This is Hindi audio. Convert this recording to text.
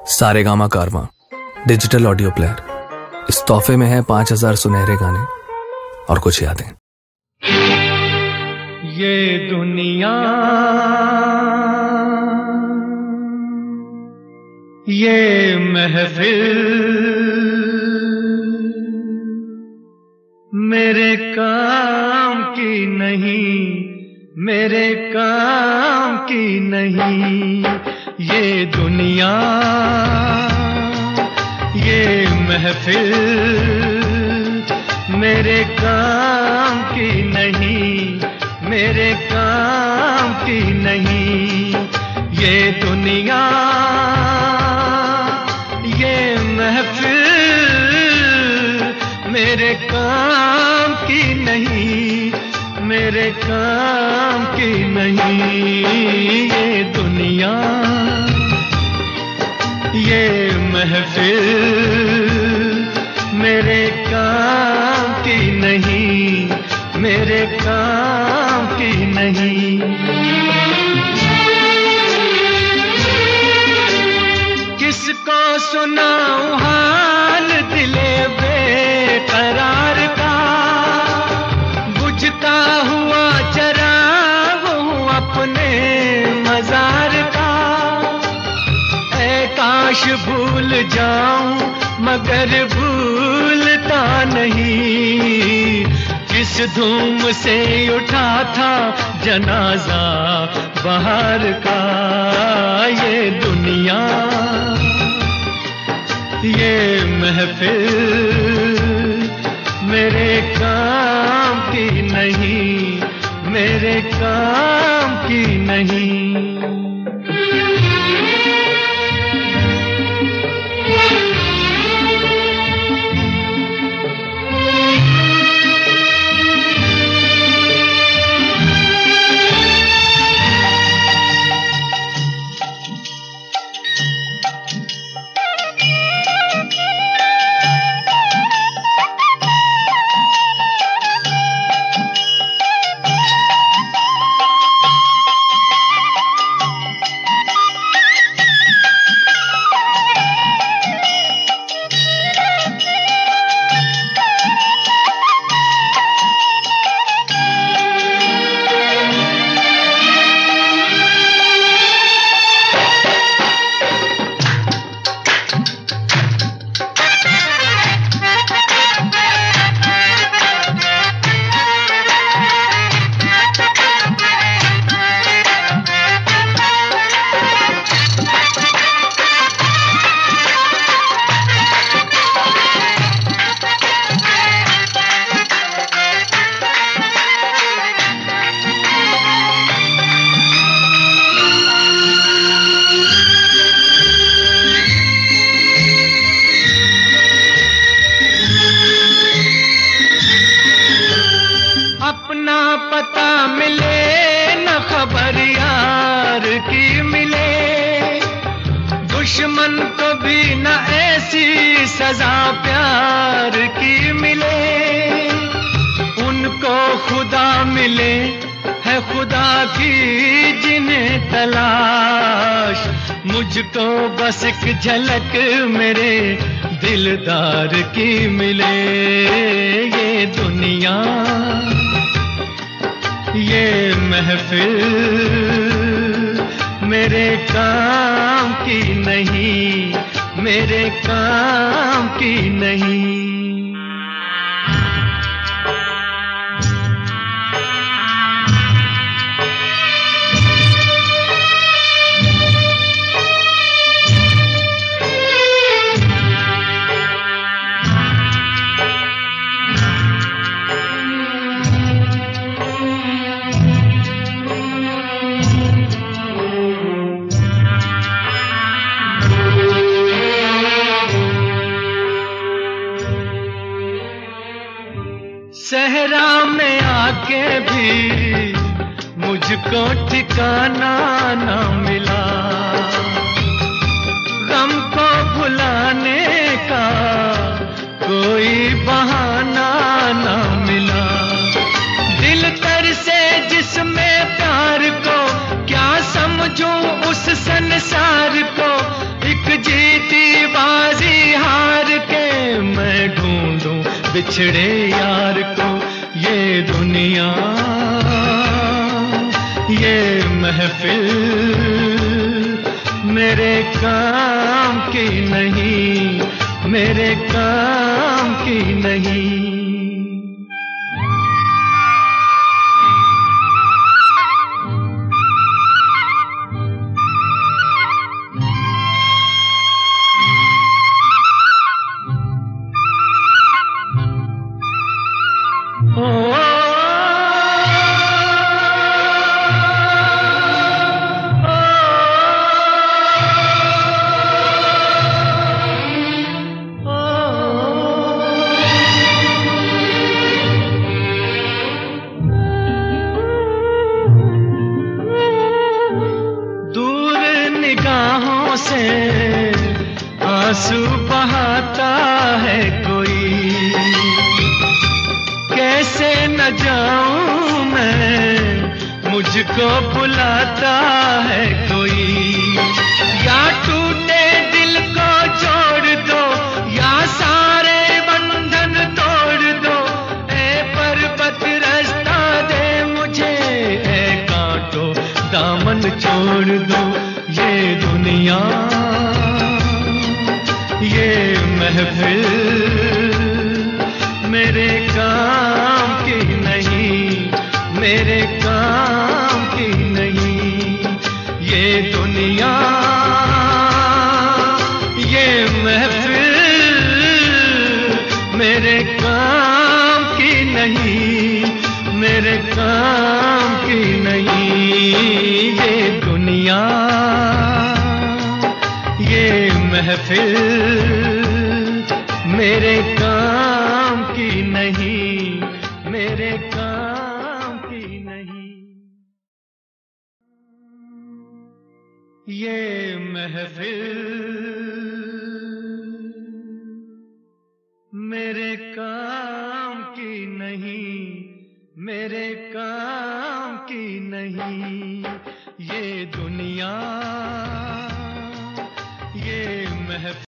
सारेगामा कारवां डिजिटल ऑडियो प्लेयर। इस तोहफे में है 5000 सुनहरे गाने और कुछ यादें। ये दुनिया, ये महफिल मेरे काम की नहीं, मेरे काम की नहीं। ये दुनिया, ये महफिल मेरे काम की नहीं, मेरे काम की नहीं। ये दुनिया, ये महफिल मेरे काम की नहीं, मेरे काम की नहीं। ये दुनिया, ये महफिल मेरे काम की नहीं, मेरे काम की नहीं। किसको सुनाऊं हाल दिले बेकरार का, बुझता हुआ चराग हूँ अपने मजार का। ऐ काश भूल जाऊं मगर भूलता नहीं, किस धूम से उठा था जनाजा बहार का। ये दुनिया, ये महफिल मेरे काम की नहीं, मेरे काम की नहीं। अपना पता मिले न खबर यार की मिले, दुश्मन को भी न ऐसी सजा प्यार की मिले। उनको खुदा मिले है खुदा की जिन्हें तलाश, मुझको बस एक झलक मेरे दिलदार की मिले। ये दुनिया, ये महफिल मेरे काम की नहीं, मेरे काम की नहीं। सहरा में आके भी मुझको ठिकाना ना मिला, गम को भुलाने का कोई बहाना ना मिला। दिल तर से जिसमें प्यार को क्या समझूं उस संसार को, एक जीत बिछड़े यार को ये दुनिया, ये महफिल मेरे काम की नहीं, मेरे काम की नहीं। से आंसू बहाता है कोई, कैसे न जाऊं मैं, मुझको बुलाता है कोई। या टूटे दिल को जोड़ दो, या सारे बंधन तोड़ दो, ए पर्वत रास्ता दे मुझे, ए कांटो दामन छोड़ दो। ये दुनिया, ये महफिल मेरे काम की नहीं, मेरे काम की नहीं। ये दुनिया, ये महफिल मेरे काम की नहीं, मेरे काम की नहीं। ये दुनिया, ये महफिल मेरे काम की नहीं, मेरे काम की नहीं। ये महफिल मेरे काम की नहीं, मेरे काम की नहीं। ये दुनिया, ये महफिल